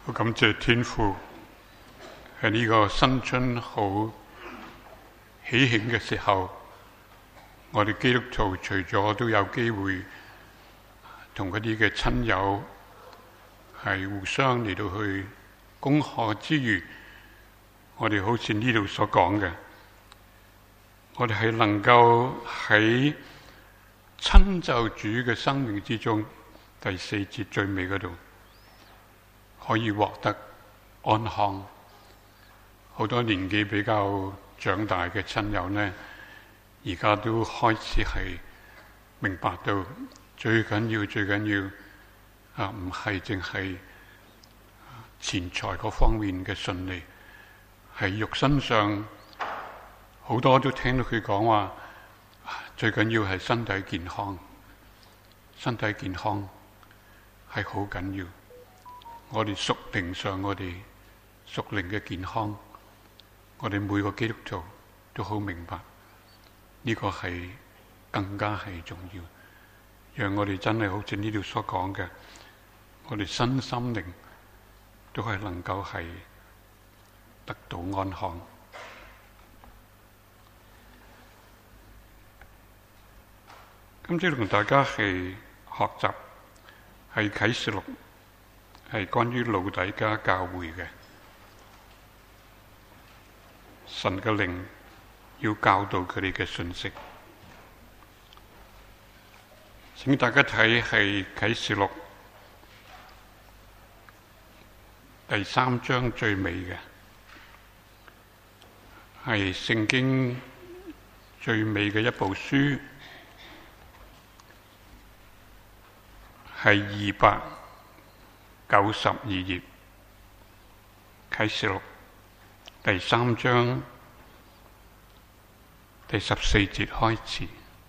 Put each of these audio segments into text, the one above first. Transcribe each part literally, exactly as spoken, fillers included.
好感謝天父喺呢個新春好喜慶嘅時候，我哋基督徒除咗都有機會同嗰啲嘅親友係互相嚟到去恭賀之餘，我哋好似呢度所講嘅，我哋係能夠喺親就主嘅生命之中，第四節最尾嗰度可以獲得安康。好多年紀比較長大嘅親友呢，而家都開始係明白到最緊要最緊要啊，唔係淨係錢財嗰方面嘅順利，係肉身上好多都聽到佢講話，最緊要係身體健康。身體健康係好緊要。我哋屬靈上，我哋屬靈嘅健康，我哋每個基督徒都好明白，呢個係更加係重要，讓我哋真係好似呢度所講嘅，我哋身心靈都係能夠係得到安康。今朝同大家係學習係啟示錄，係關於老底嘉教會嘅，神嘅靈要教導佢哋嘅信息。請大家睇係啟示錄第三章最尾嘅，係聖經最尾嘅一部書，係二百九十二頁，啟示錄第三章第十四節開始。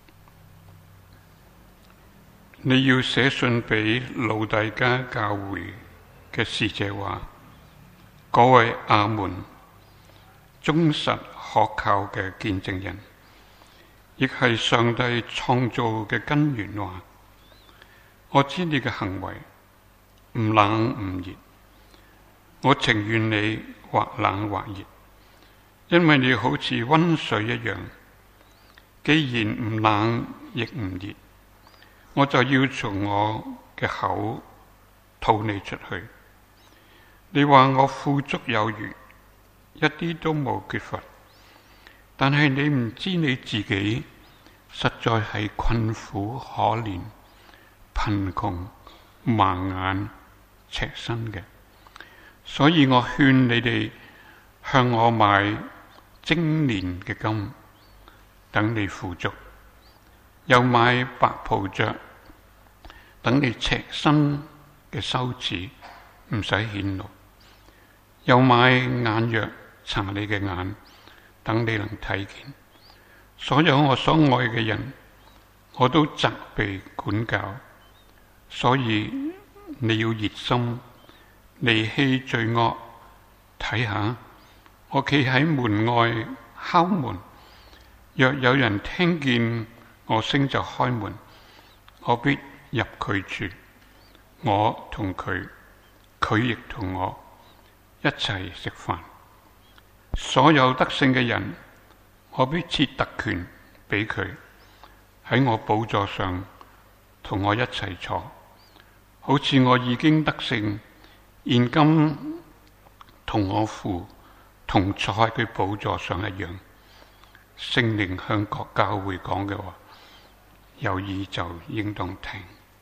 你要寫信俾老底嘉教會嘅使者話：各位阿門，忠實可靠嘅見證人，亦係上帝創造嘅根源話，我知你嘅行為唔冷唔熱，我情願你或冷或熱，因為你好似溫水一樣。既然唔冷亦唔熱，我就要從我嘅口吐你出去。你話我富足有餘，一啲都冇缺乏，但係你唔知你自己實在係困苦可憐、貧窮、盲眼、赤身嘅，所以我勸你哋向我買精煉嘅金，等你富足；又買白袍着，等你赤身嘅羞恥唔使顯露；又買眼藥搽你嘅眼，等你能睇見。所有我所愛嘅人，我都責備管教。所以你要熱心，離棄罪惡。睇下，我企喺門外敲門，若有人聽見我聲就開門，我必入佢住，我同佢，佢亦同我一齊食飯。所有得勝嘅人，我必賜特權俾佢，喺我寶座上同我一齊坐，好似我已經得勝，現今同我父同坐喺佢寶座上一樣。聖靈向各教會講嘅話，有意就應當聽。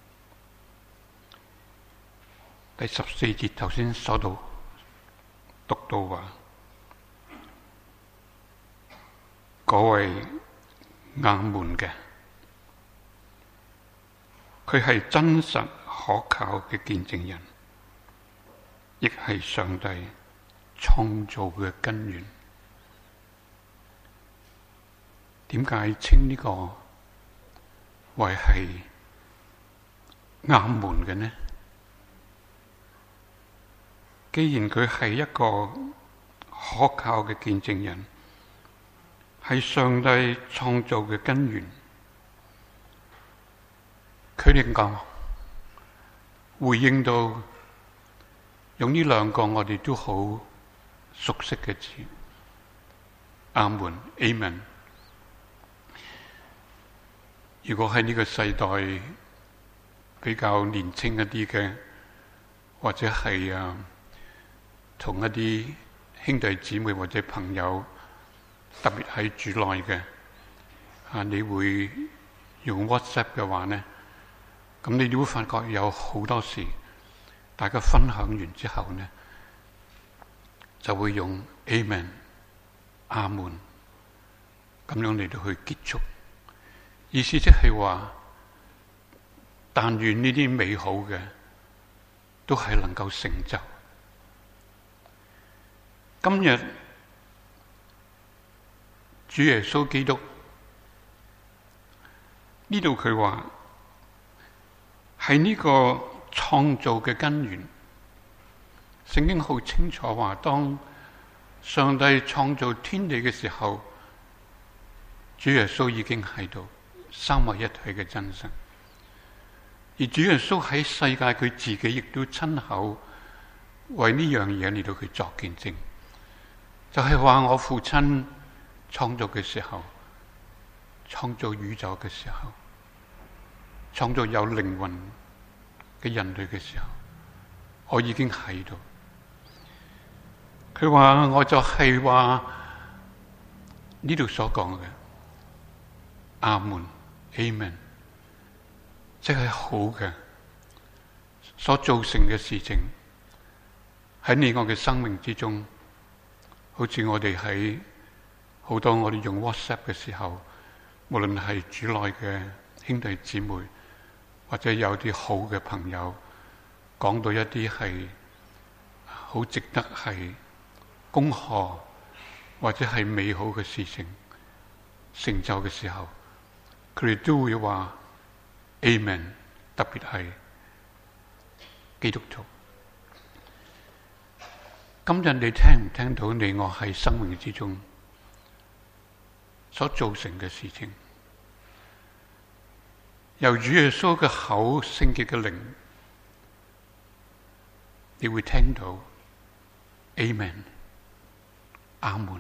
第十四節頭先所到讀到話，嗰位阿門嘅，佢係真實可靠嘅見證人，亦係上帝創造嘅根源。點解稱呢個為係阿門嘅呢？既然佢係一個可靠嘅見證人，係上帝創造嘅根源，佢哋講回應到用呢兩個我哋都好熟悉嘅字，阿門 Amen。如果喺呢個世代比較年輕一啲嘅，或者係啊同一啲兄弟姊妹或者朋友，特別係主內嘅啊，你會用 WhatsApp 嘅話呢，咁你都會發覺有好多時，大家分享完之後呢，就會用 Amen、阿門咁樣嚟到去結束。意思即係話，但願呢啲美好嘅都係能夠成就。今日主耶穌基督呢度佢話係呢個創造嘅根源。聖經好清楚話，當上帝創造天地嘅時候，主耶穌已經喺度，三位一體嘅真神。而主耶穌喺世界佢自己亦都親口為呢樣嘢嚟到佢作見證，就係話我父親創造嘅時候，創造宇宙嘅時候，創造有靈魂嘅人類嘅時候，我已經喺度。佢話我就係話呢度所講嘅阿門 Amen， 即係好嘅所造成嘅事情喺你我嘅生命之中，好似我哋喺好多我哋用 WhatsApp 嘅時候，無論係主內嘅兄弟姊妹，或者有啲好嘅朋友講到一啲係好值得係恭賀或者係美好嘅事情成就嘅時候，佢哋都會話 Amen， 特別係基督徒。今日你聽唔聽到你我喺生命之中所造成嘅事情，由主耶穌嘅口聖潔嘅靈，你會聽到 Amen 阿門。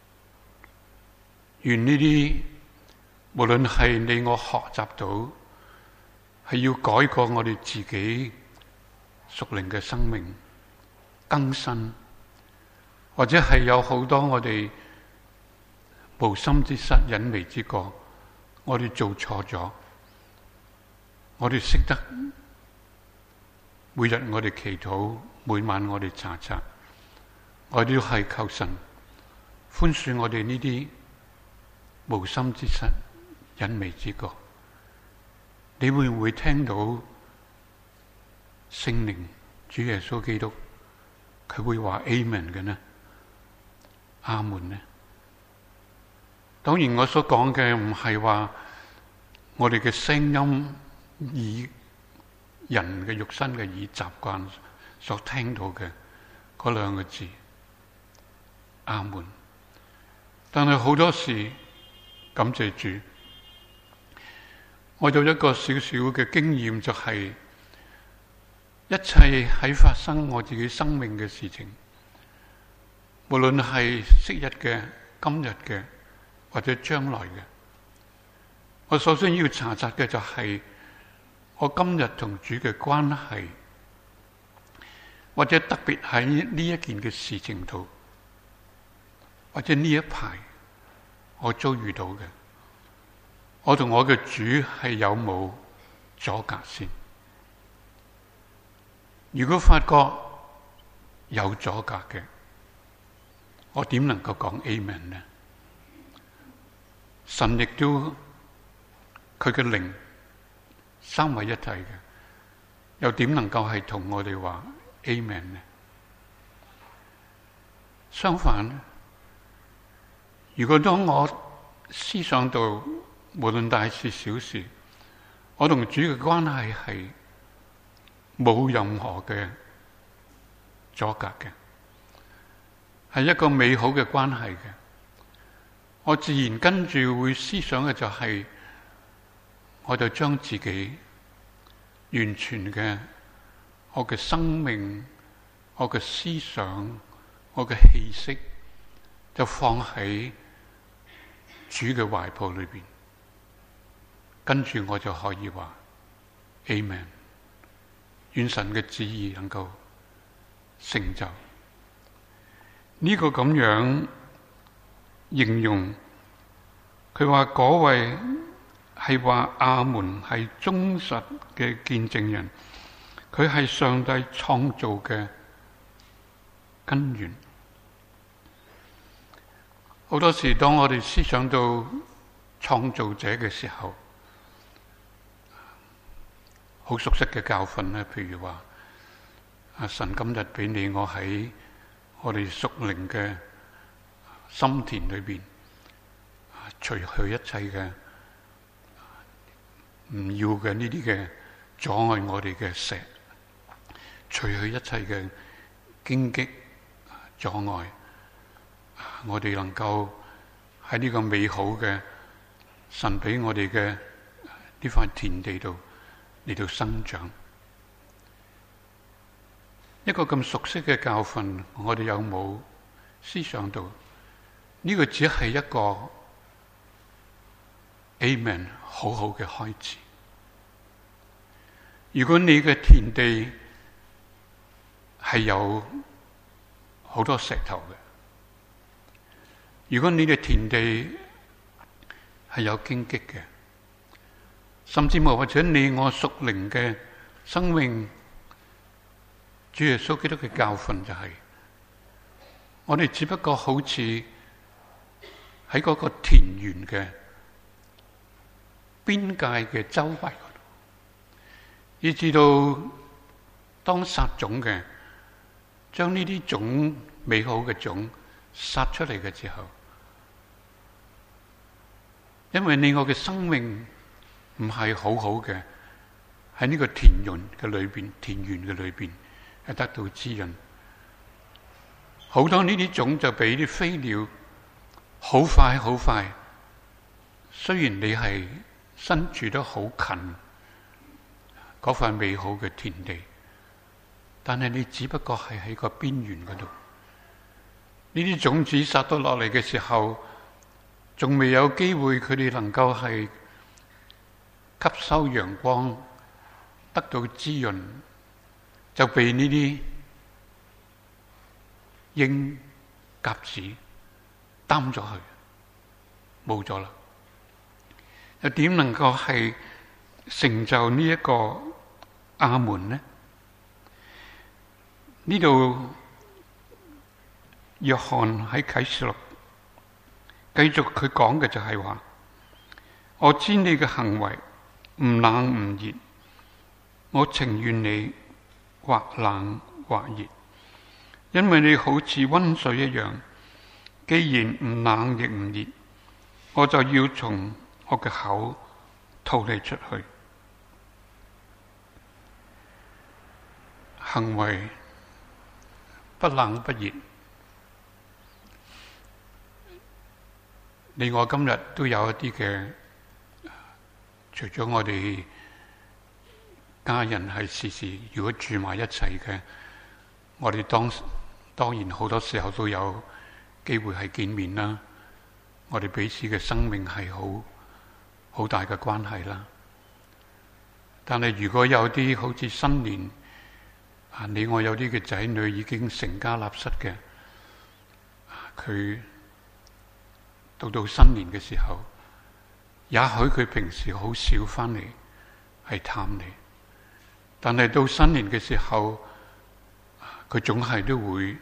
願呢啲無論係你我學習到係要改過我哋自己屬靈嘅生命更新，或者係有好多我哋無心之失隱微之過，我哋做錯咗，我哋識得每日我哋祈禱，每晚我哋查查，我哋都係求神寬恕我哋呢啲無心之失隱微之過。你會唔會聽到聖靈主耶穌基督佢會話 Amen 嘅呢？阿門呢？當然我所講嘅唔係話我哋嘅聲音以人嘅肉身嘅以習慣所聽到嘅嗰兩個字阿門。但係好多時感謝主，我有一個小小嘅經驗，就係一切喺發生我自己生命嘅事情，無論係昔日嘅、今日嘅或者將來嘅，我首先要查察嘅就係我今日同主嘅關係，或者特別喺呢一件嘅事情度，或者呢一排我遭遇到嘅，我同我嘅主係有冇阻隔先？如果發覺有阻隔嘅，我點能夠講 Amen 呢？神亦都佢嘅靈三位一體嘅，又點能夠係同我哋話 Amen 呢？相反，如果當我思想到無論大事小事，我同主嘅關係係冇任何嘅阻隔嘅，係一個美好嘅關係嘅，我自然跟住會思想嘅就係，我就將自己完全嘅我嘅生命、 我嘅思想、我嘅氣息就放喺主嘅懷抱裏邊，跟住我就可以話 Amen， 願神嘅旨意能夠成就。呢、這個咁樣形容，佢話嗰位係話阿門係忠實嘅見證人，佢係上帝創造嘅根源。好多時當我哋思想到創造者嘅時候，好熟悉嘅教訓咧，譬如話阿神今日俾你我喺我哋屬靈嘅心田裏邊，除去一切嘅唔要嘅呢啲嘅阻礙我哋嘅石，除去一切嘅荊棘阻礙，我哋能夠喺呢個美好嘅神俾我哋嘅呢塊田地度嚟到生長。一個咁熟悉嘅教訓，我哋有冇思想到呢個只係一個 Amen 好好嘅開始？如果你嘅田地係有好多石頭嘅，如果你嘅田地係有荊棘嘅，甚至乎或者你我屬靈嘅生命，主耶穌基督嘅教訓就係、是，我哋只不過好似喺嗰個田園嘅邊界嘅周圍，以至到當撒種嘅，將呢啲種美好嘅種撒出嚟嘅時候，因為你我嘅生命唔係好好嘅，喺呢個田園嘅裏邊，田園嘅裏邊係得到滋潤，好多呢啲種就俾啲飛鳥好快好快。雖然你係身處得好近嗰塊美好嘅田地，但係你只不過係喺個邊緣嗰度。呢啲種子撒到落嚟嘅時候，仲未有機會佢哋能夠係吸收陽光，得到滋潤，就被呢啲鷹鴿子擔咗去，冇咗啦。又點能夠係成就呢一個阿門呢？呢度約翰喺啟示錄繼續佢講嘅就係話，我知你嘅行為唔冷唔熱，我情願你或冷或熱，因為你好似溫水一樣。既然唔冷亦唔熱，我就要從我嘅口吐你出去。行為不冷不熱，你我今日都有一啲嘅，除咗我哋家人係時時如果住埋一齊嘅，我哋當當然好多時候都有機會係見面啦。我哋彼此嘅生命係好好大嘅關係啦。但係如果有啲好似新年啊，你我有啲嘅仔女已經成家立室嘅，佢到到新年嘅時候，也許佢平時好少翻嚟係探你，但係到新年嘅時候，佢總係都會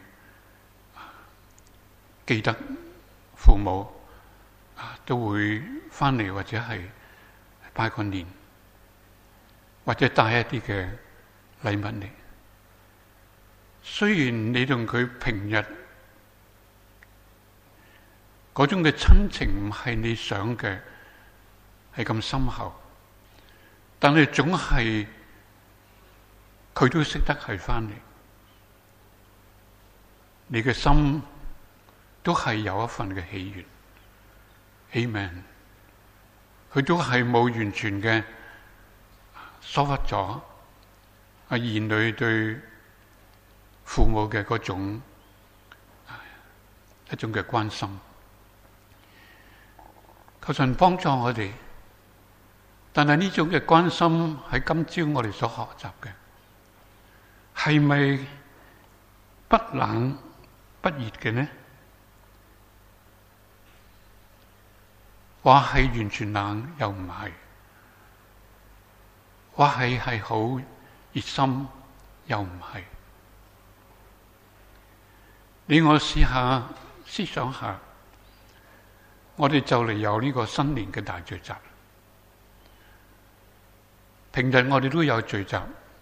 記得父母，都會翻嚟或者係拜個年，或者帶一啲嘅禮物嚟。雖然你同佢平日嗰種嘅親情唔係你想嘅係咁深厚，但係總係佢都識得係翻嚟，你嘅心都係有一份嘅喜悅。Amen。佢都係冇完全嘅疏忽咗啊兒女對父母嘅嗰種一種嘅關心。求神幫助我哋，但係呢種嘅關心喺今朝我哋所學習嘅，係咪不冷不熱嘅呢？話係完全冷又唔係，話係係好熱心又唔係。你我試下思想下，我哋就嚟有呢個新年嘅大聚集。平日我哋都有聚集，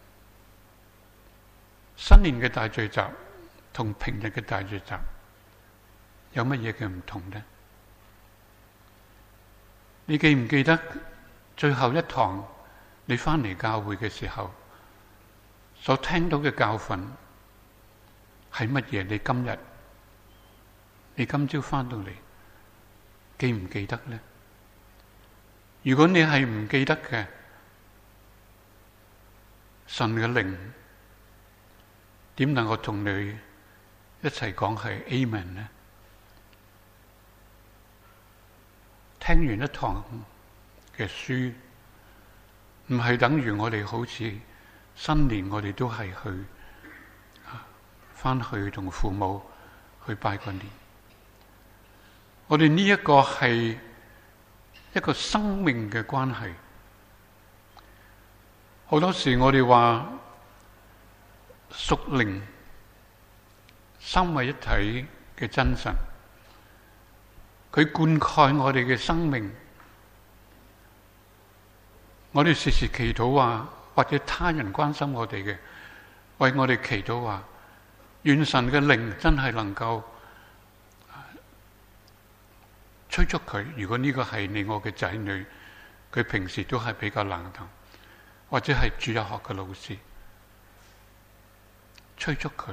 新年嘅大聚集同平日嘅大聚集有乜嘢嘅唔同呢？你記唔記得最後一堂你返嚟教會嘅時候所聽到嘅教訓係乜嘢？你今日你今朝返到嚟記唔記得呢？如果你係唔記得嘅，神嘅靈點能夠同你一齊講係 Amen 呢？聽完一堂嘅書，唔係等於我哋好似新年我哋都係去返去同父母去拜個年。我哋呢一個係一個生命嘅關係。好多時我哋話屬靈三位一體嘅真神，佢灌溉我哋嘅生命。我哋時時祈禱話，或者他人關心我哋嘅，為我哋祈禱話，願神嘅靈真係能夠催促佢。如果呢個係你我嘅仔女，佢平時都係比較冷淡，或者係主日學嘅老師，催促佢。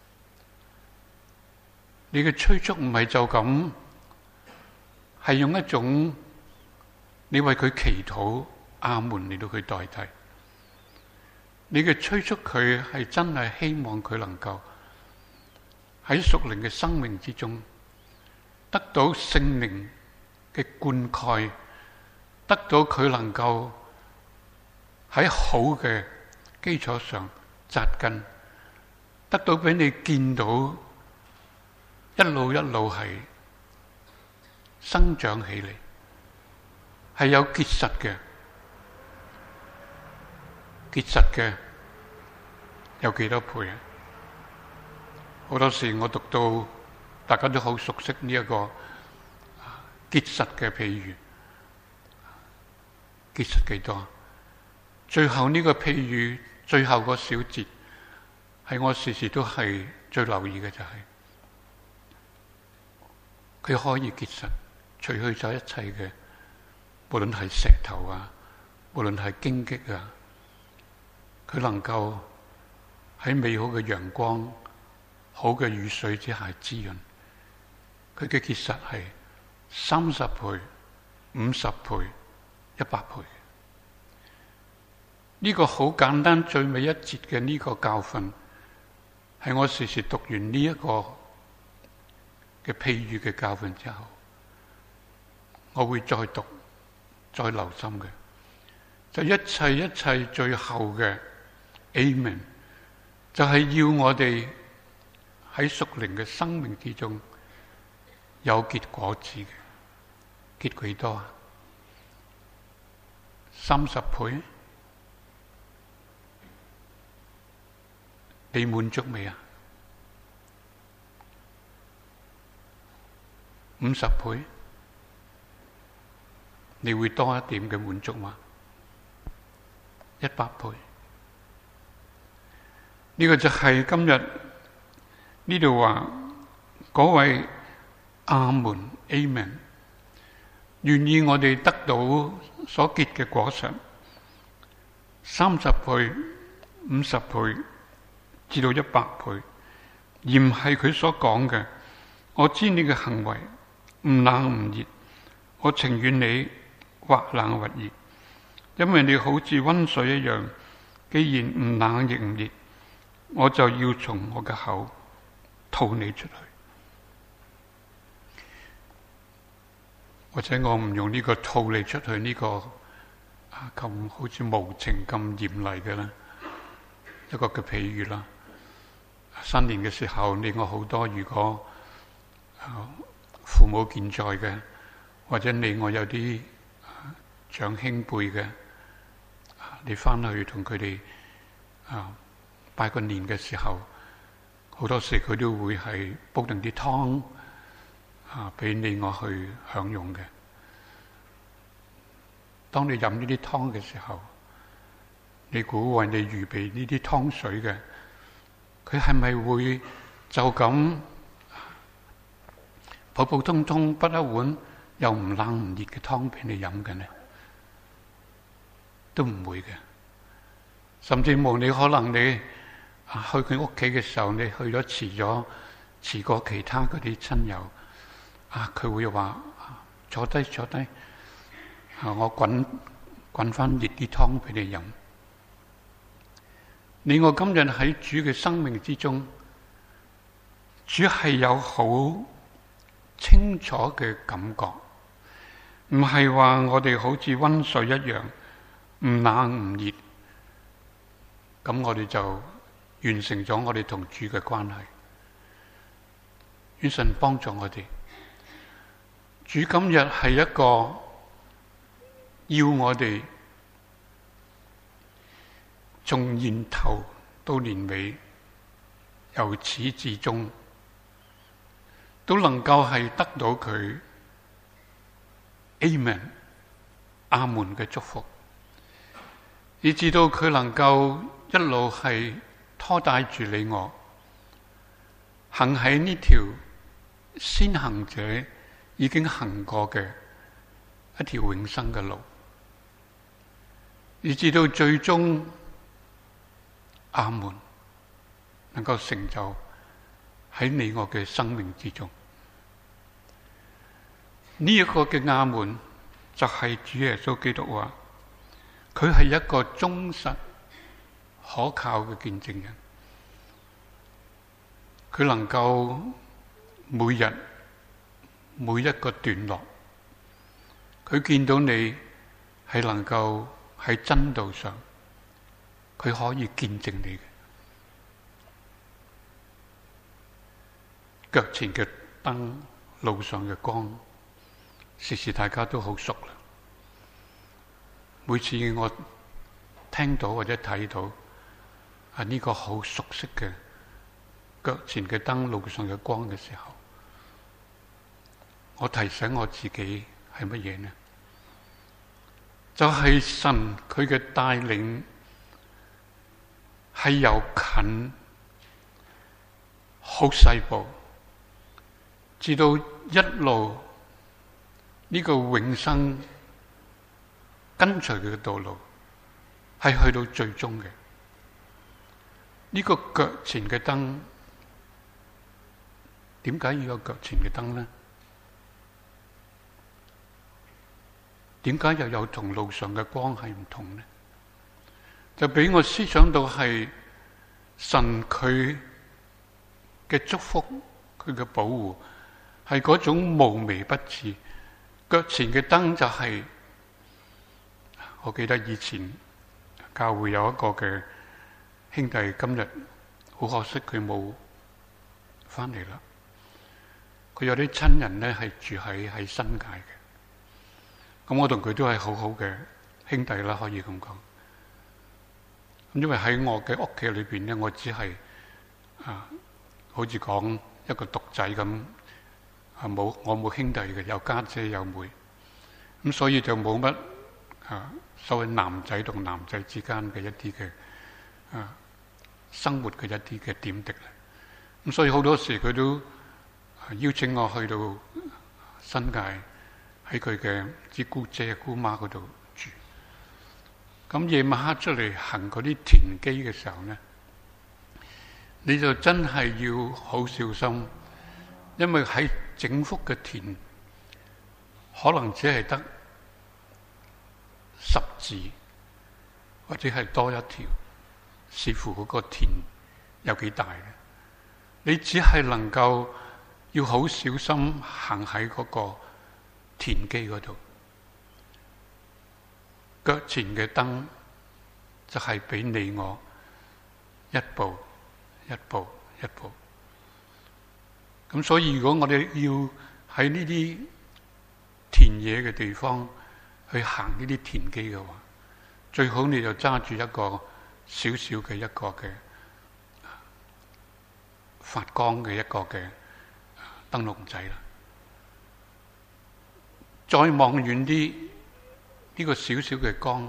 你嘅催促唔係就咁，係用一種你為佢祈禱阿門嚟到去代替。你嘅催促佢係真係希望佢能夠喺屬靈嘅生命之中得到聖靈嘅灌溉，得到佢能夠喺好嘅基礎上扎根，得到俾你見到一路一路係生長起嚟，係有結實嘅。結實嘅有幾多倍啊？好多時我讀到大家都好熟悉呢一個結實嘅譬喻，結實幾多？最後呢個譬喻最後個小節係我時時都係最留意嘅，就係佢可以結實，除去咗一切嘅，無論係石頭啊，無論係荊棘啊，佢能夠喺美好嘅陽光、好嘅雨水之下滋潤。佢嘅結實係三十倍、五十倍、一百倍。呢個好簡單最尾一節嘅呢個教訓，係我時時讀完呢一個嘅譬喻嘅教訓之後，我會再讀、再留心嘅。就一切一切最後嘅 Amen， 就係要我哋喺屬靈嘅生命之中有結果子嘅。結幾多啊？三十倍？你滿足未啊？五十倍？你會多一點嘅滿足嗎？一百倍？呢個就係今日呢度話嗰位阿門 Amen， 願意我哋得到所結嘅果實，三十倍、五十倍至到一百倍，而唔係佢所講嘅。我知你嘅行為唔冷唔熱，我情願你或冷或熱，因為你好似溫水一樣，既然唔冷亦唔熱， 我就要從我嘅口吐你出去。或者我唔用呢個吐你出去呢個啊咁好似無情咁嚴厲嘅啦，一個嘅譬喻啦。新年嘅時候，你我好多如果啊父母健在嘅，或者你我有啲長兄輩嘅，你翻去同佢哋啊拜個年嘅時候，好多時佢都會係煲定啲湯啊俾你我去享用嘅。當你飲呢啲湯嘅時候，你估為你預備呢啲湯水嘅，佢係咪會就咁普普通通不一碗又唔冷唔熱嘅湯俾你飲嘅呢？都唔會嘅。甚至乎你可能你啊去佢屋企嘅時候，你去咗遲咗，遲過其他嗰啲親友啊，佢會話坐低坐低，啊我滾滾翻熱啲湯俾你飲。你我今日喺主嘅生命之中，主係有好清楚嘅感覺，唔係話我哋好似溫水一樣唔冷唔熱，咁我哋就完成咗我哋同主嘅關係。願神幫助我哋。主今日係一個要我哋從年頭到年尾，由始至終都能夠係得到佢 Amen 阿門嘅祝福，以至到佢能夠一路係拖帶住你我行喺呢條先行者已經行過嘅一條永生嘅路，以至到最終阿門能夠成就喺你我嘅生命之中。呢一個嘅阿門就係主耶穌基督話，佢係一個忠實可靠嘅見證人，佢能夠每日每一個段落，佢見到你係能夠喺真道上，佢可以見證你嘅腳前嘅燈，路上嘅光，時時大家都好熟啦。每次我聽到或者睇到啊呢個好熟悉嘅腳前嘅燈，路上嘅光嘅時候，我提醒我自己係乜嘢呢？就係神佢嘅帶領係由近好細步，至到一路呢個永生跟隨佢嘅道路，係去到最終嘅。呢個腳前嘅燈，點解要有腳前嘅燈呢？點解又有同路上嘅光係唔同呢？就俾我思想到係神佢嘅祝福，佢嘅保護係嗰種無微不至。腳前嘅燈就係、是，我記得以前教會有一個嘅兄弟，今日好可惜佢冇翻嚟啦。佢有啲親人呢係住喺喺新界嘅，咁我同佢都係好好嘅兄弟啦，可以咁講。咁因為喺我嘅屋企裏邊呢，我只係啊，好似講一個獨仔咁，啊冇我冇兄弟嘅，有家姐有妹，咁所以就冇乜啊所謂男仔同男仔之間嘅一啲嘅啊生活嘅一啲嘅點滴啦。咁所以好多時佢都邀請我去到新界，喺佢嘅啲姑姐姑媽嗰度住。咁夜晚黑出嚟行嗰啲田基嘅時候呢，你就真係要好小心，因為喺整幅嘅田可能只係得十字或者係多一條，視乎嗰個田有幾大咧？你只係能夠要好小心行喺嗰個田基嗰度，腳前嘅燈就係俾你我一步一步一步。咁所以如果我哋要喺呢啲田野嘅地方去行呢啲田基嘅話，最好你就揸住一個小小嘅一個嘅發光嘅一個嘅燈籠仔啦。再望遠啲，呢個小小嘅光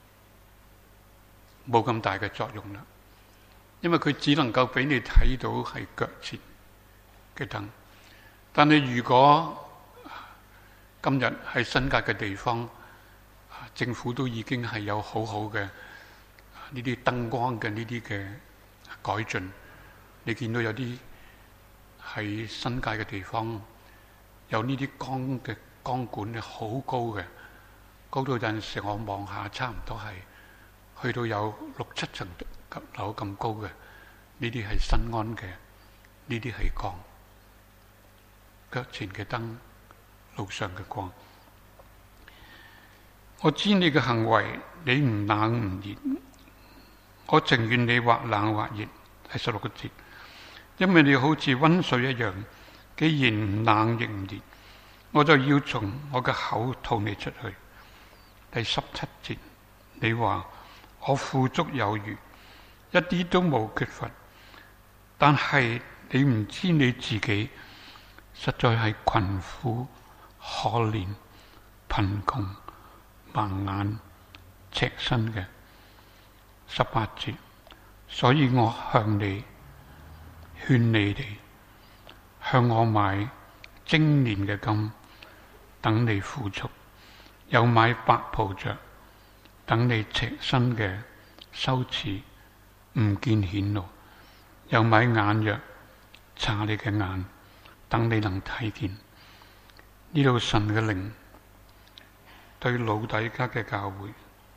冇咁大嘅作用啦，因為佢只能夠俾你睇到係腳前嘅燈。但係如果今日喺新界嘅地方，政府都已經係有好好嘅呢啲燈光嘅呢啲嘅改進。你見到有啲喺新界嘅地方有呢啲光嘅光管咧，好高嘅，高到有陣時我望下差唔多係去到有六七層樓咁高嘅。呢啲係新安嘅，呢啲係光，腳前嘅燈，路上嘅光。我知你嘅行為，你唔冷唔熱，我情願你或冷或熱。第十六個節，因為你好似溫水一樣，既然唔冷亦唔熱，我就要從我嘅口吐你出去。第十七節，你話我富足有餘，一啲都冇缺乏，但係你唔知你自己實在係困苦、可憐、貧窮、盲眼、赤身嘅。十八節，所以我向你勸你哋向我買精煉嘅金，等你富足；又買白袍着，等你赤身嘅羞恥唔見顯露；又買眼藥搽你嘅眼，等你能睇見。呢度神嘅靈對老底嘉嘅教會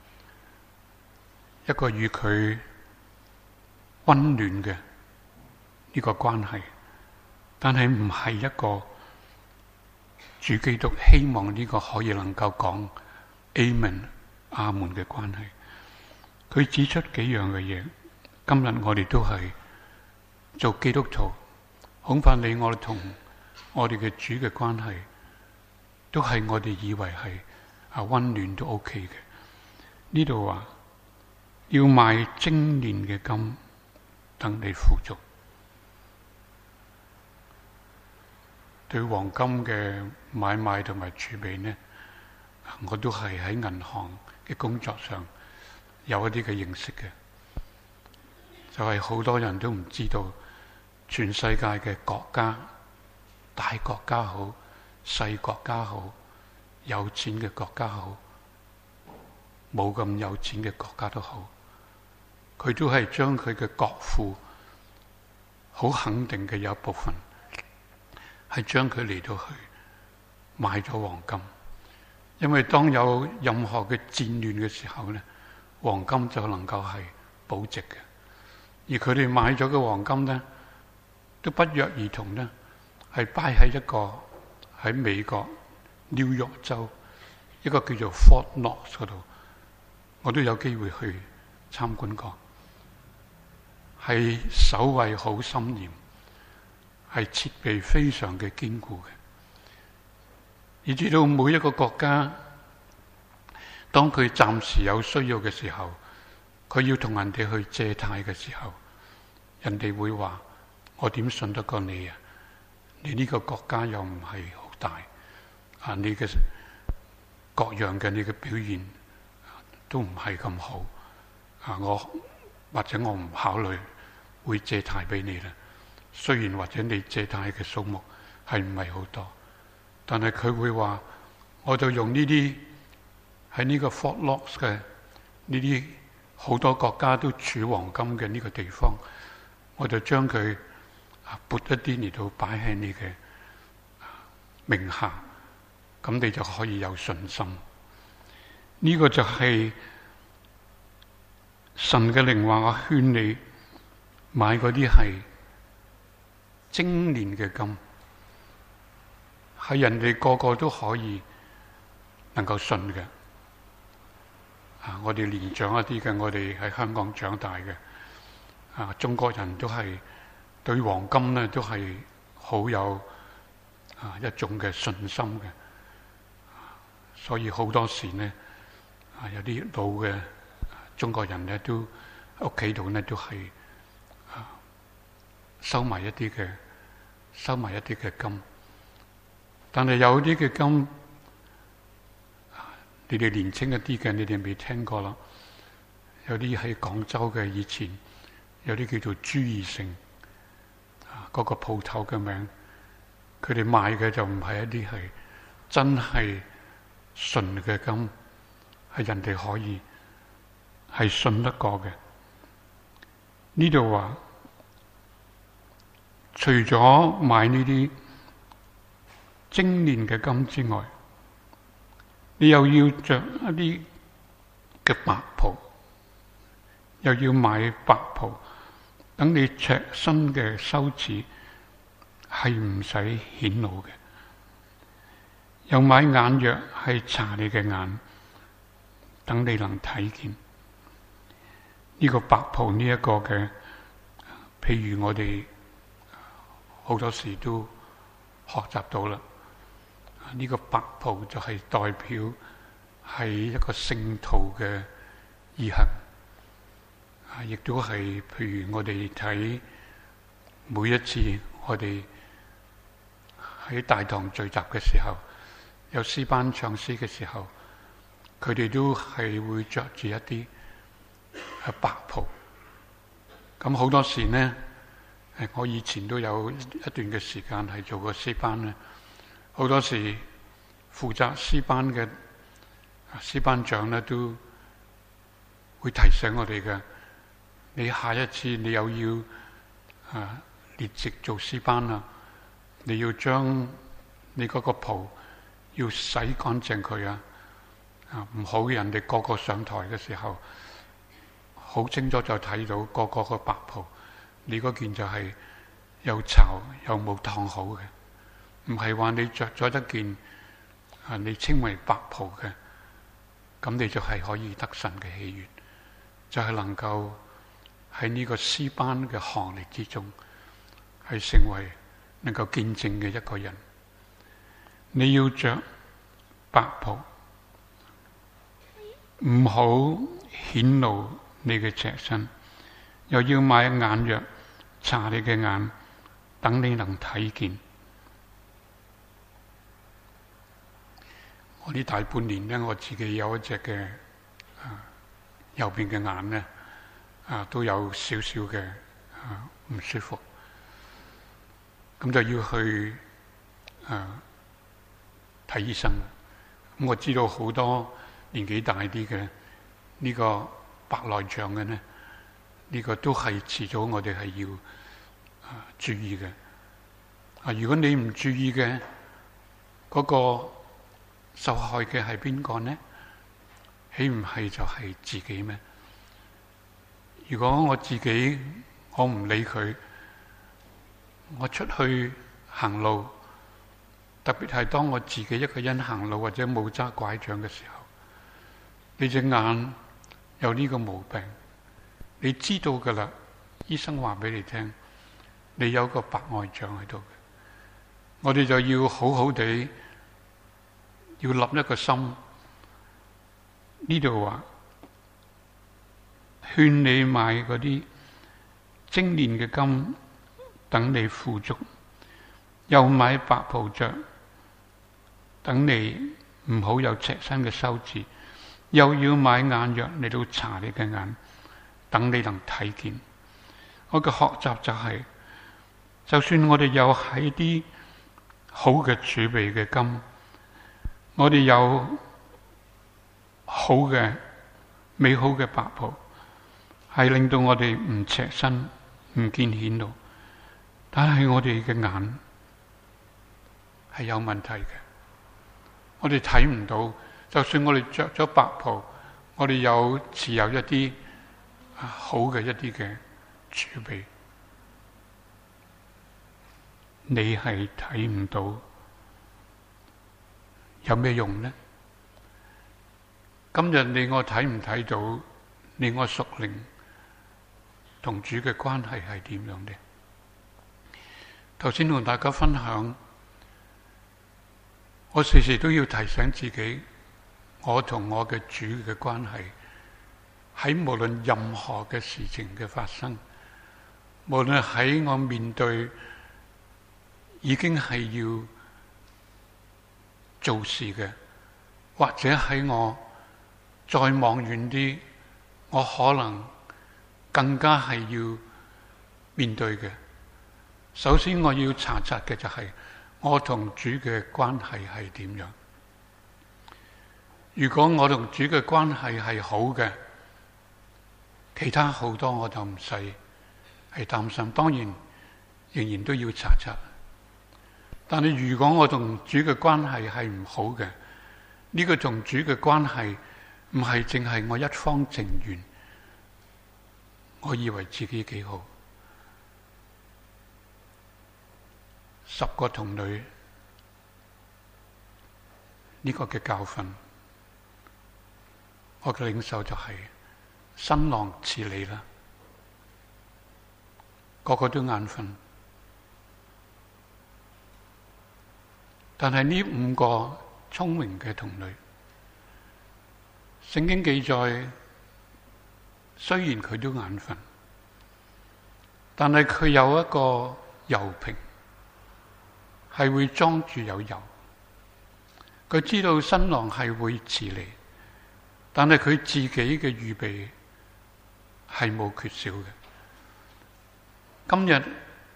一個與佢溫暖嘅呢個關係，但係唔係一個主基督希望呢個可以能夠講 Amen 阿門嘅關係。佢指出幾樣嘅嘢，今日我哋都係做基督徒，恐怕你我同我哋嘅主嘅關係都係我哋以為係啊溫暖都 OK 嘅。呢度話要買精煉嘅金，等你富足。對黃金嘅買賣同埋儲備呢，我都係喺銀行嘅工作上有一啲嘅認識嘅。就係、是、好多人都唔知道，全世界嘅國家，大國家好，細國家好，有錢嘅國家好，冇咁有，有錢嘅國家都好，佢都係將佢嘅國庫好肯定嘅有一部分係將佢嚟到去買咗黃金，因為當有任何嘅戰亂嘅時候呢，黃金就能夠係保值嘅。而佢哋買咗嘅黃金呢，都不約而同呢，係擺喺一個喺美國紐約州一個叫做 Fort Knox 嗰度，我都有機會去參觀過，係守衛好森嚴，係設備非常嘅堅固嘅，以至到每一個國家，當佢暫時有需要嘅時候，佢要同人哋去借貸嘅時候，人哋會話：我點信得過你啊？你呢個國家又唔係好大，啊，你嘅各樣嘅你嘅表現都唔係咁好，啊，我或者我唔考慮會借貸俾你啦。雖然或者你借貸嘅數目係唔係好多，但係佢會話：我就用呢啲喺呢個 Fort Knox 嘅呢啲好多國家都儲黃金嘅呢個地方，我就將佢撥一啲嚟到擺喺你嘅名下，咁你就可以有信心。呢、這個就係神嘅靈話，我勸你買嗰啲係精煉嘅金，係人哋個個都可以能夠信嘅。啊，我哋年長一啲嘅，我哋喺香港長大嘅，啊，中國人都係對黃金咧都係好有啊一種嘅信心嘅，所以好多時呢，啊有啲老嘅中國人咧都屋企度咧都係啊收埋一啲嘅收埋一啲嘅金，但係有啲嘅金，你哋年輕一啲嘅，你哋未聽過啦。有啲喺廣州嘅，以前有啲叫做朱義盛，啊，嗰個鋪頭嘅名，佢哋賣嘅就唔係一啲係真係純嘅金，係人哋可以係信得過嘅。呢度話，除咗買呢啲精煉嘅金之外，你又要着一啲嘅白袍，又要買白袍，等你赤身嘅羞恥係唔使顯露嘅。又買眼藥係搽你嘅眼，等你能睇見。呢個白袍呢一個嘅，譬如我哋好多時都學習到啦。呢個白袍就係代表係一個聖徒嘅意行，啊，亦都係譬如我哋睇每一次我哋喺大堂聚集嘅時候，有詩班唱詩嘅時候，佢哋都係會着住一啲白袍。咁好多時呢，誒，我以前都有一段嘅時間係做過詩班咧。好多時負責詩班嘅詩班長咧，都會提醒我哋嘅，你下一次你又要啊列席做詩班啦，你要將你嗰個袍要洗乾淨佢啊！啊，唔好人哋個個上台嘅時候，好清楚就睇到個個個白袍，你嗰件就係又巢又冇燙好嘅。唔係話你着咗一件啊，你稱為白袍嘅，咁你就係可以得神嘅喜悅，就係、是、能夠喺呢個詩班嘅行列之中，係成為能夠見證嘅一個人。你要着白袍，唔好顯露你嘅赤身，又要買眼藥搽你嘅眼，等你能睇見。我呢大半年咧，我自己有一隻嘅啊右邊嘅眼咧啊都有少少嘅啊唔舒服，咁就要去啊睇醫生。咁我知道好多年紀大啲嘅呢個白內障嘅咧，呢個都係遲早我哋係要啊注意嘅。啊，如果你唔注意嘅嗰個受害嘅係邊個呢？豈唔係就係自己咩？如果我自己我唔理佢，我出去行路，特別係當我自己一個人行路或者冇揸拐杖嘅時候，你隻眼有呢個毛病，你知道噶啦，醫生話俾你聽，你有個白內障喺度嘅，我哋就要好好地。要立一個心，呢度話勸你買嗰啲精煉嘅金，等你富足；又買白袍着，等你唔好有赤身嘅羞恥；又要買眼藥嚟到搽你嘅眼，等你能睇見。我嘅學習就係、是，就算我哋有喺啲好嘅儲備嘅金。我哋有好嘅美好嘅白袍，係令到我哋唔赤身、唔見顯露，但係我哋嘅眼係有問題嘅，我哋睇唔到。就算我哋着咗白袍，我哋有持有一啲好嘅一啲嘅儲備， 你係睇唔到，有咩用呢？今日你我睇唔睇到你我屬靈同主嘅關係係點樣呢？頭先同大家分享，我時時都要提醒自己，我同我嘅主嘅關係，喺無論任何嘅事情嘅發生，無論喺我面對已經係要做事嘅，或者喺我再望遠啲，我可能更加係要面對嘅。首先我要查察嘅就係我同主嘅關係係點樣。如果我同主嘅關係係好嘅，其他好多我就唔使係擔心。當然仍然都要查察。但係如果我同主嘅關係係唔好嘅，呢個同主嘅關係唔係淨係我一方情願，我以為自己幾好。十個童女呢個嘅教訓，我嘅領受就係新郎遲嚟啦，個個都眼瞓。但係呢五個聰明嘅童女，聖經記載，雖然佢都眼瞓，但係佢有一個油瓶，係會裝住有油。佢知道新郎係會遲嚟，但係佢自己嘅預備係冇缺少嘅。今日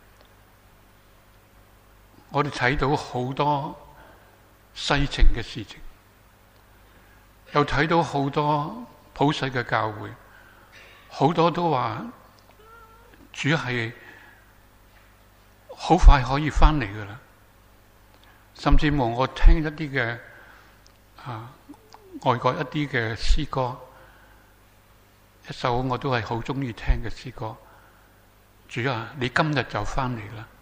我哋睇到好多世情嘅事情，又睇到好多普世嘅教會，好多都話主係好快可以翻嚟噶啦。甚至乎我聽一啲嘅啊外國一啲嘅詩歌，一首我都係好中意聽嘅詩歌。主啊，你今日就翻嚟啦！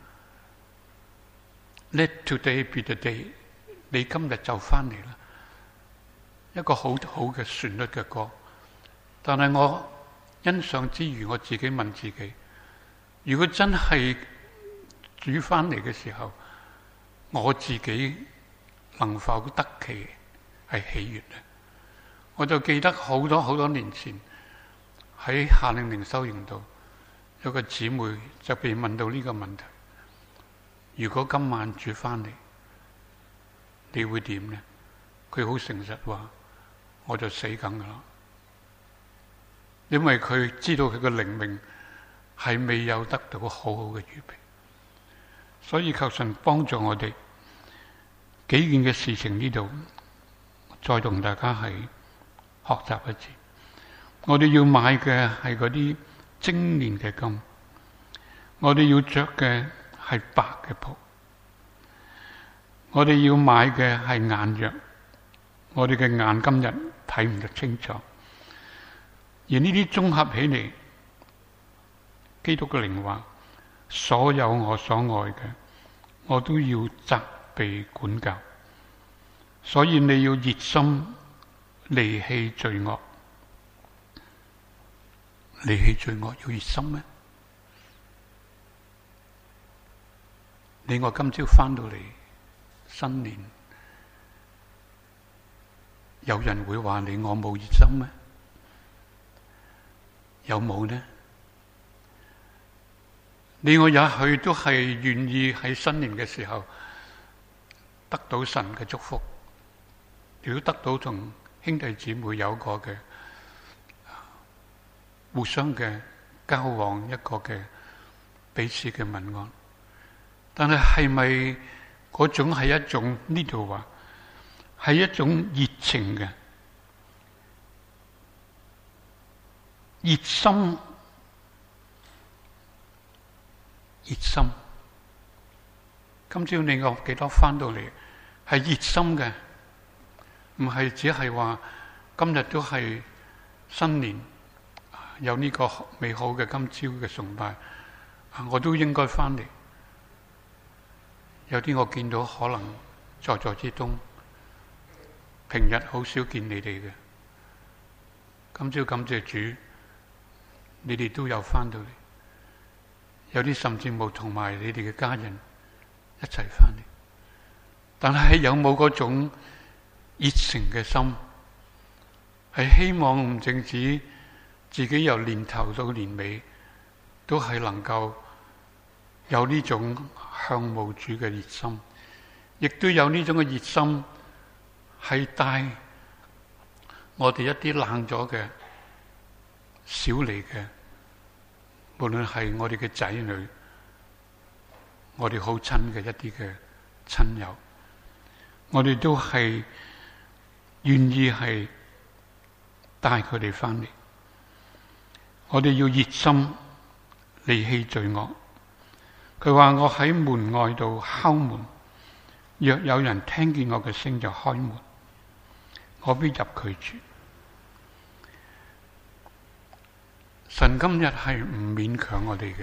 Let today be the day， 你今日就翻嚟啦！一個好好嘅旋律嘅歌。但係我欣賞之餘，我自己問自己：如果真係主翻嚟嘅時候，我自己能否得其係喜悅呢？我就記得好多好多年前喺夏令靈修營度，有個姊妹就被問到呢個問題：如果今晚主翻嚟，你會點呢？佢好誠實話：我就死梗噶啦，因為佢知道佢嘅靈命係未有得到好好嘅預備。所以求神幫助我哋幾件嘅事情呢度，再同大家係學習一次。我哋要買嘅係嗰啲精煉嘅金，我哋要着嘅係白嘅袍，我哋要買嘅係眼藥，我哋嘅眼今日睇唔得清楚，而呢啲綜合起嚟，基督嘅靈話：所有我所愛嘅，我都要責備管教。所以你要熱心離棄罪惡。離棄罪惡要熱心咩？你我今朝返到嚟新年，有人會話你我冇熱心咩？有冇呢？你我也許都係願意喺新年嘅時候得到神嘅祝福，亦都得到同兄弟姊妹有個嘅互相嘅交往，一個嘅彼此嘅問安。但係係咪嗰種係一種，呢度話係一種熱情嘅熱心？熱心，今朝你我幾多返到嚟係熱心嘅，唔係只係話今日都係新年有呢個美好嘅今朝嘅崇拜，我都應該返嚟。 有啲我見到可能在座之中，平日好少見你哋嘅。今朝感謝主，你哋都有返到嚟，有啲甚至冇同埋你哋嘅家人一齊返嚟。但係有冇嗰種熱誠嘅心，係希望唔淨止自己由年頭到年尾都係能夠有呢種向慕主嘅熱心，亦都有呢種嘅熱心係帶我哋一啲冷咗嘅少嚟嘅，無論係我哋嘅仔女，我哋好親嘅一啲嘅親友，我哋都係願意係帶佢哋返嚟。我哋要熱心離棄罪惡。佢話：我喺門外度敲門，若有人聽見我嘅聲就開門，我必入佢住。神今日係唔勉強我哋嘅，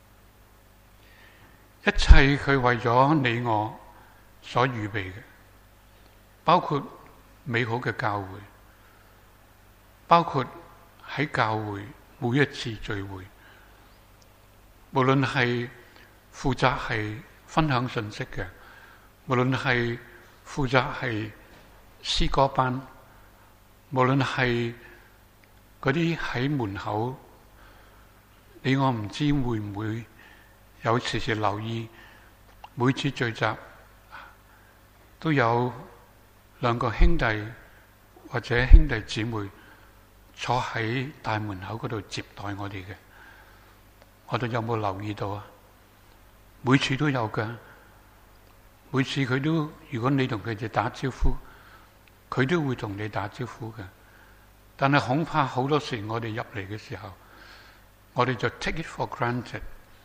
一切佢為咗你我所預備嘅，包括美好嘅教會，包括喺教會每一次聚會，無論係負責係分享信息嘅，無論係負責係詩歌班，無論係嗰啲喺門口，你我唔知會唔會有時時留意，每次聚集都有兩個兄弟或者兄弟姊妹坐喺大門口嗰度接待我哋嘅，我哋有冇留意到啊？每次都有㗎，每次佢都，如果你同佢哋打招呼，佢都會同你打招呼嘅。但係恐怕好多時我哋入嚟嘅時候，我哋就 take it for granted，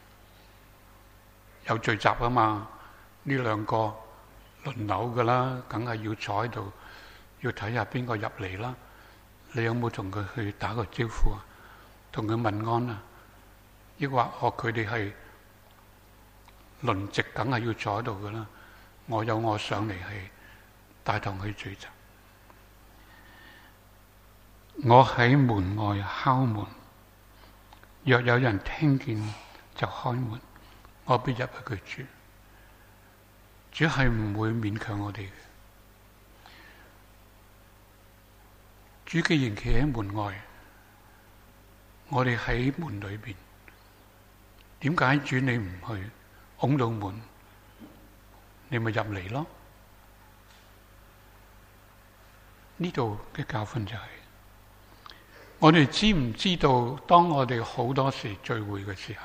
有聚集啊嘛，呢兩個輪流㗎啦，梗係要坐喺度，要睇下邊個入嚟啦。你有冇同佢去打個招呼啊？同佢問安啊？抑或學佢哋係輪值，梗係要坐喺度㗎啦。我有我上嚟係帶同佢聚集。我喺門外敲門，若有人聽見就開門，我必入去佢住。主係唔會勉強我哋嘅。主既然企喺門外，我哋喺門裏邊，點解主你唔去拱到門，你咪入嚟咯？呢度嘅教訓就係、是，我哋知唔知道，當我哋好多時聚會嘅時候，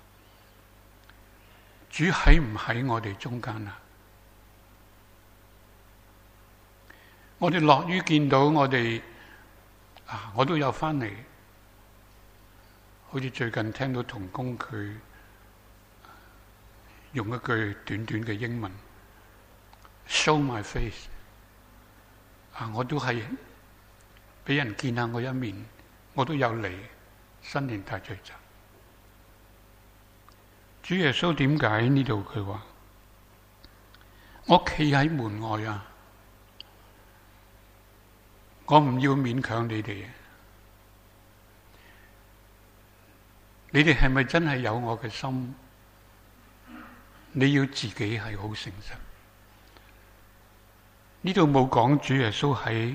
主喺唔喺我哋中間啊？我哋樂於見到我哋啊，我都有返嚟，好似最近聽到同工佢用一句短短嘅英文 show my face 啊，我都係俾人見下我一面，我都有嚟新年大聚集。主耶穌點解呢度佢話我企喺門外啊？我唔要勉強你哋，你哋係咪真係有我嘅心？你要自己係好誠實。呢度冇講主耶穌喺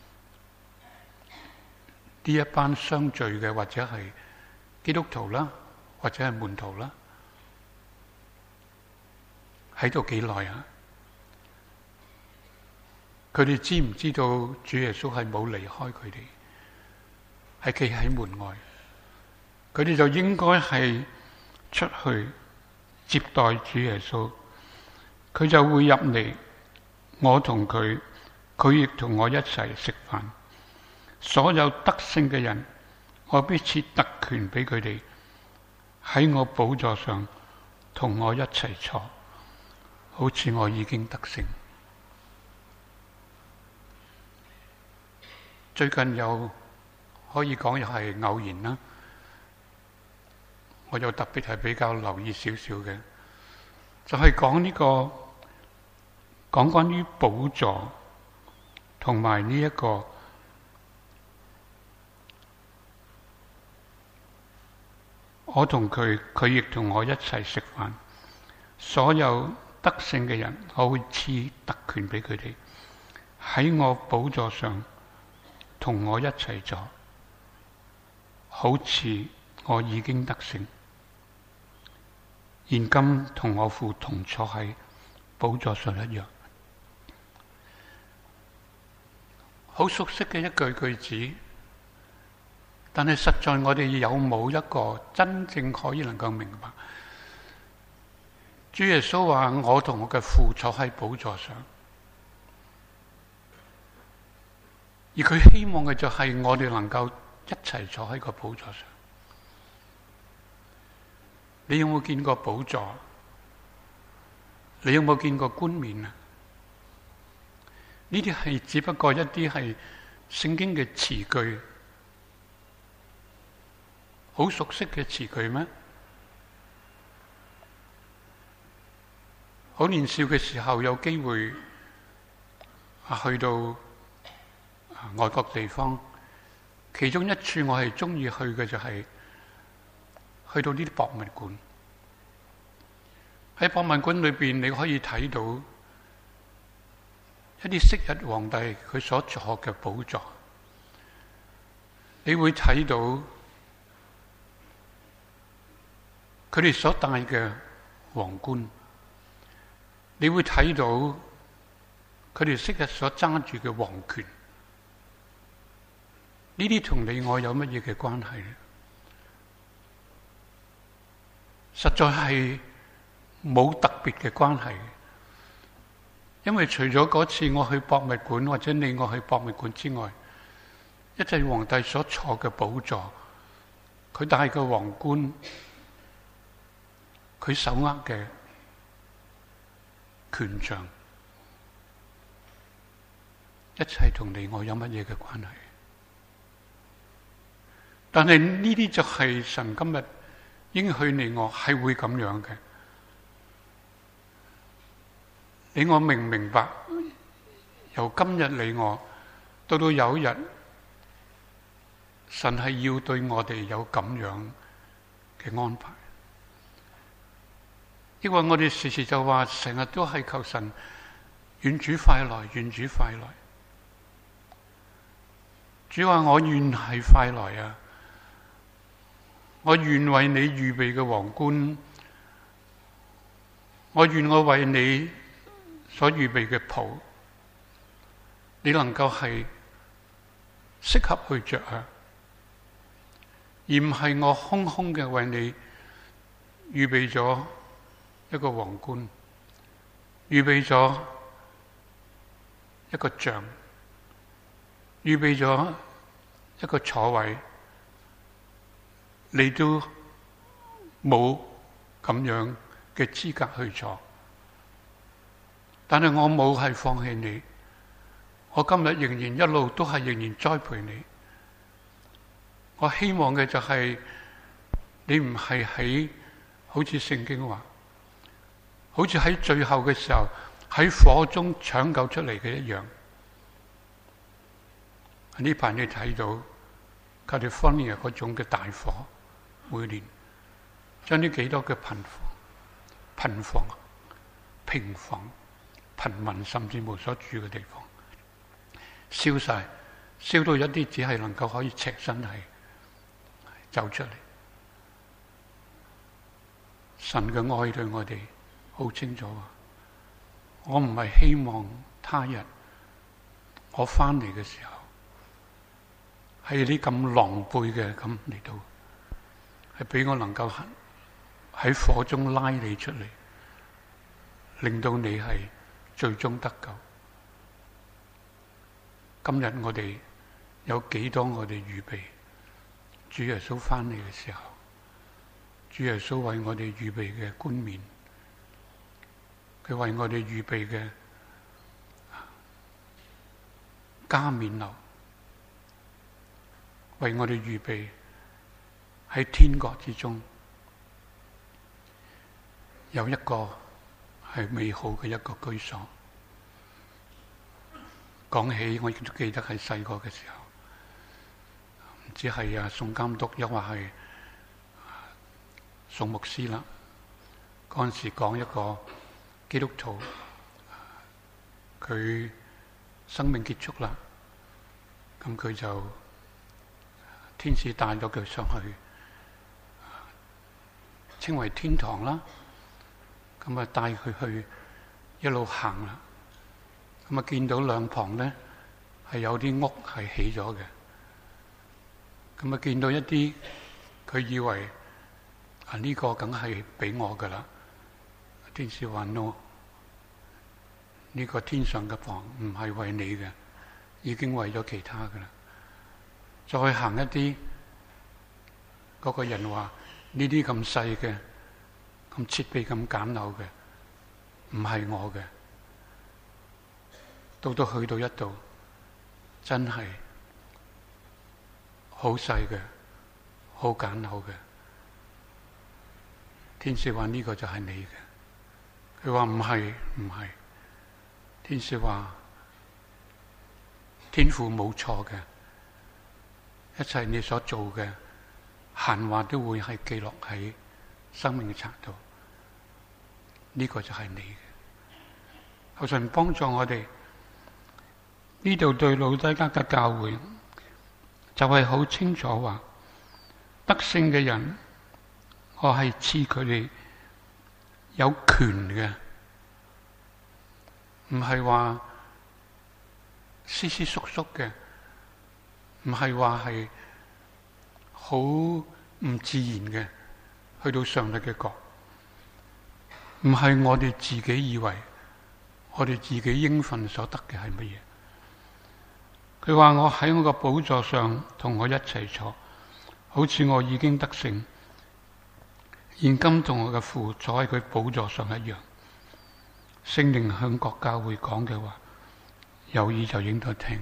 呢一班相聚嘅，或者係基督徒啦，或者係門徒啦，喺度幾耐啊？佢哋知唔知道主耶穌係冇離開佢哋，係企喺門外？佢哋就應該係出去接待主耶穌，佢就會入嚟，我同佢，佢亦同我一齊食飯。所有得勝嘅人，我必賜特權俾佢哋，喺我寶座上同我一齊坐，好似我已經得勝。最近有可以講又係偶然啦，我又特別係比較留意少少嘅，就係講呢個講關於寶座同埋呢一個我同佢，佢亦同我一齊食飯。所有得勝嘅人，我會賜特權俾佢哋喺我寶座上同我一齊坐，好似我已經得勝，現今同我父同坐喺寶座上一樣。好熟悉嘅一句句子，但係實在我哋有冇一個真正可以能夠明白？主耶穌話：我同我嘅父坐喺寶座上，而佢希望嘅就係我哋能夠一齊坐喺個寶座上。你有冇見過寶座？你有冇見過冠冕啊？呢啲係只不過一啲係聖經嘅詞句，好熟悉嘅詞句咩？好年少嘅時候有機會啊去到外國地方，其中一處我係中意去嘅就係去到呢啲博物館。喺博物館裏邊，你可以睇到一啲昔日皇帝佢所坐嘅寶座，你會睇到佢哋所戴嘅皇冠，你會睇到佢哋昔日所揸住嘅皇權。呢啲同你我有乜嘢嘅關係呢？實在係冇特別嘅關係，因為除咗嗰次我去博物館，或者你我去博物館之外，一切皇帝所坐嘅寶座，佢戴嘅皇冠，佢手握嘅權杖，一切同你我有乜嘢嘅關係？但係呢啲就係神今日應許你我係會咁樣嘅。你我明唔明白？由今日你我到到有一日，神係要對我哋有咁樣嘅安排。因為我哋時時就話，成日都係求神願主快來，願主快來。主話我願係快來啊！我願為你預備嘅皇冠，我願我為你所預備嘅袍，你能夠係適合去着啊，而唔係我空空嘅為你預備咗一個皇冠，預備咗一個杖，預備咗一個坐位，你都冇咁樣嘅資格去坐。但係我冇係放棄你，我今日仍然一路都係仍然栽培你。我希望嘅就係你唔係喺好似聖經話，好似喺最後嘅時候喺火中搶救出嚟嘅一樣。呢排你睇到 California 嗰種嘅大火，每年將呢幾多嘅貧貧房、平房、貧民甚至無所住嘅地方燒晒，燒到一啲只係能夠可以赤身係走出嚟。神嘅愛對我哋好清楚啊！我唔係希望他日我翻嚟嘅時候係啲咁狼狽嘅咁嚟到，係俾我能夠喺火中拉你出嚟，令到你係最終得救。今日我哋有幾多我哋預備主耶穌翻嚟嘅時候，主耶穌為我哋預備嘅冠冕，佢為我哋預備嘅加冕樓，為我哋預備喺天國之中有一個係美好嘅一個居所。 講起，我亦都記得係細個嘅時候，唔知係啊宋監督，又或係宋牧師啦。嗰陣時講一個基督徒，佢生命結束啦，咁佢就天使帶咗佢上去，稱為天堂啦。咁啊帶佢去一路行啦。咁啊見到兩旁咧係有啲屋係起咗嘅。咁啊見到一啲，佢以為啊呢個梗係俾我噶啦。天使話 no， 呢個天上嘅房唔係為你嘅，已經為咗其他噶啦。再行一啲，嗰個人話呢啲咁細嘅，咁設備咁簡陋嘅，唔係我嘅。到到去到一度，真係好細嘅，好簡陋嘅。天使話呢個就係你嘅。佢話唔係，唔係。天使話天父冇錯嘅，一切你所做嘅閒話都會係記錄喺生命嘅冊度。呢個就係你嘅。求神幫助我哋。呢度對老底嘉嘅教會就係好清楚話，得勝嘅人，我係賜佢哋有權嘅，唔係話斯斯縮縮嘅，唔係話係好唔自然嘅，去到上帝嘅國，唔係我哋自己以為我哋自己應份所得嘅係乜嘢。佢話我喺我個寶座上同我一齊坐，好似我已經得勝，現今同我嘅父坐喺佢寶座上一樣。聖靈向各教會講嘅話，有意就應該聽。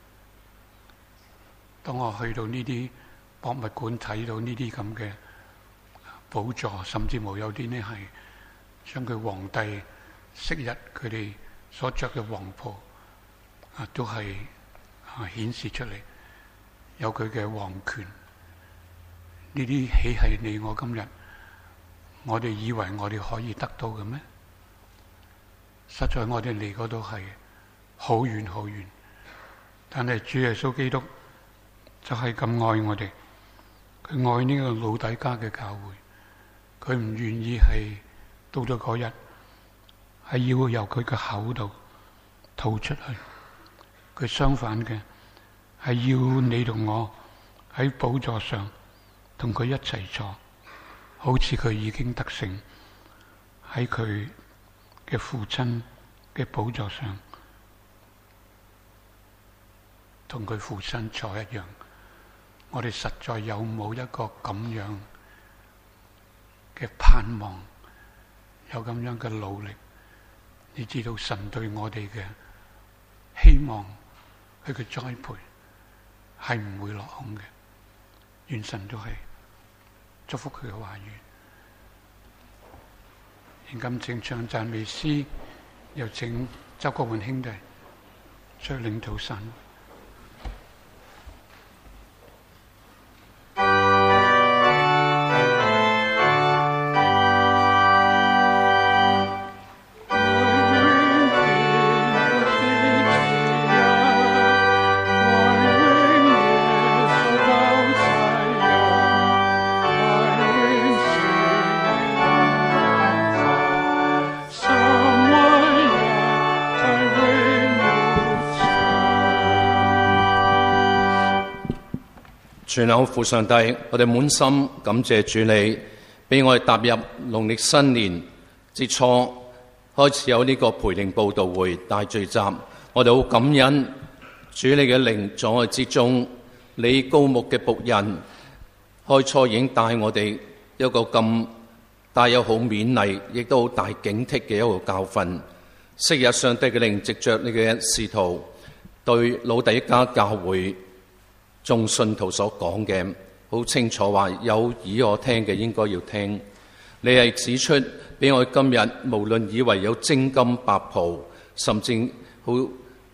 當我去到呢啲博物館睇到呢啲咁嘅寶座，甚至乎有啲呢係將佢皇帝昔日佢哋所着嘅皇袍啊，都係啊顯示出嚟，有佢嘅皇權。呢啲豈係你我今日我哋以為我哋可以得到嘅咩？實在我哋離嗰度係好遠好遠，但係主耶穌基督就係咁愛我哋，佢愛呢個老底嘉嘅教會，佢唔願意係到咗嗰日係要由佢嘅口度吐出去，佢相反嘅係要你同我喺寶座上同佢一齊坐，好似佢已經得勝喺佢嘅父親嘅寶座上，同佢父親坐一樣。我哋實在有冇一個咁樣嘅盼望，有咁樣嘅努力？你知道神對我哋嘅希望，佢嘅栽培係唔會落空嘅。願神都係祝福佢嘅話語。現今正唱讚美詩，又請周國桓兄弟率領禱散。 全能父上帝，我哋滿心感謝主你，俾我哋踏入農曆新年之初，開始有呢個培靈佈道會大聚集。我哋好感恩主你嘅靈在我哋之中，你高牧嘅僕人開初已經帶我哋一個咁帶有好勉勵，亦都好大警惕嘅一個教訓。昔日上帝嘅靈藉着你嘅使徒對老底嘉教會眾信徒所講嘅好清楚，話有耳我聽嘅應該要聽。你係指出俾我今日無論以為有精金白袍，甚至好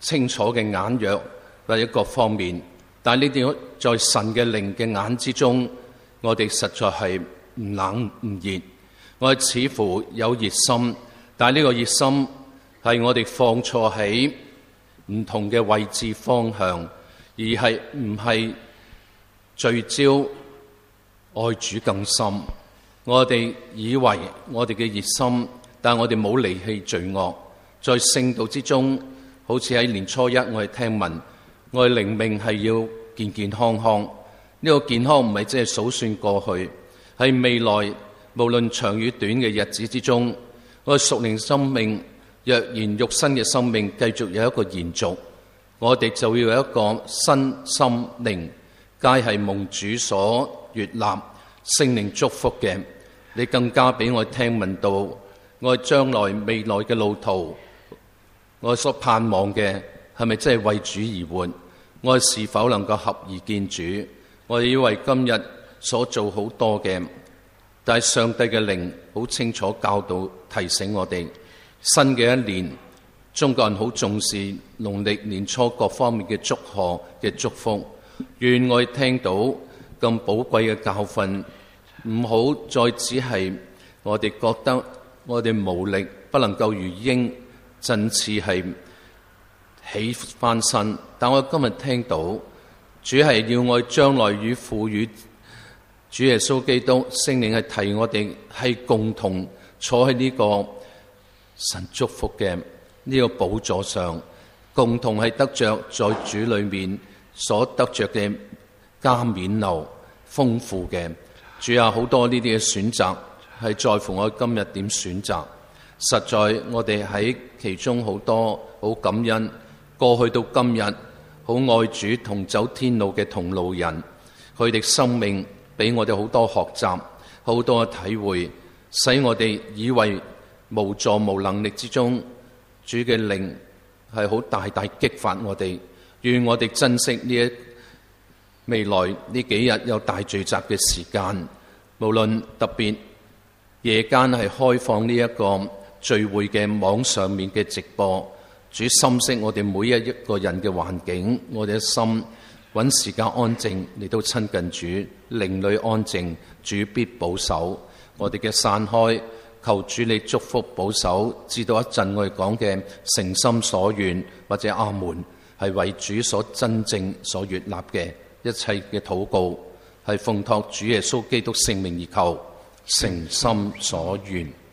清楚嘅眼藥或者各方面，但係呢啲在神嘅靈嘅眼之中，我哋實在係唔冷唔熱，我哋似乎有熱心，但係呢個熱心係我哋放錯喺唔同嘅位置方向，而係唔係聚焦愛主更深。我哋以為我哋嘅熱心，但係我哋冇離棄罪惡，在聖道之中，好似喺年初一我哋聽聞，我哋靈命係要健健康康。呢個健康唔係只係數算過去，係未來無論長與短嘅日子之中，我哋屬靈生命若然肉身嘅生命繼續有一個延續，我哋就要有一個身心靈皆係蒙主所悅納、聖靈祝福嘅。你更加俾我聽聞到，我哋將來未來嘅路途，我所盼望嘅係咪真係為主而活？我哋是否能夠合而見主？我哋以為今日所做好多嘅，但係上帝嘅靈好清楚教導提醒我哋，新嘅一年，中國人好重視農曆年初各方面嘅祝賀嘅祝福。願我哋聽到咁寶貴嘅教訓，唔好再只係我哋覺得我哋無力，不能夠如鷹振翅係起翻身。但我今日聽到主係要我哋將來與父與主耶穌基督聖靈係提我哋係共同坐喺呢個神祝福嘅呢個寶座上，共同係得着在主裏面所得着嘅加冕流豐富嘅。主有好多呢啲嘅選擇，係在乎我今日點選擇。實在我哋喺其中好多好感恩，過去到今日好愛主同走天路嘅同路人，佢哋生命俾我哋好多學習，好多嘅體會，使我哋以為無助無能力之中，主嘅靈係好大大激發我哋。願我哋珍惜呢一未來呢幾日有大聚集嘅時間，無論特別夜間係開放呢一個聚會嘅網上面嘅直播，主深悉我哋每一個人嘅環境，我哋嘅心揾時間安靜嚟到親近主，靈裏安靜，主必保守我哋嘅散開。求主你祝福保守，至到一陣我哋講嘅誠心所願或者阿門，係為主所真正所悅納嘅一切嘅禱告，係奉託主耶穌基督聖名而求，誠心所願。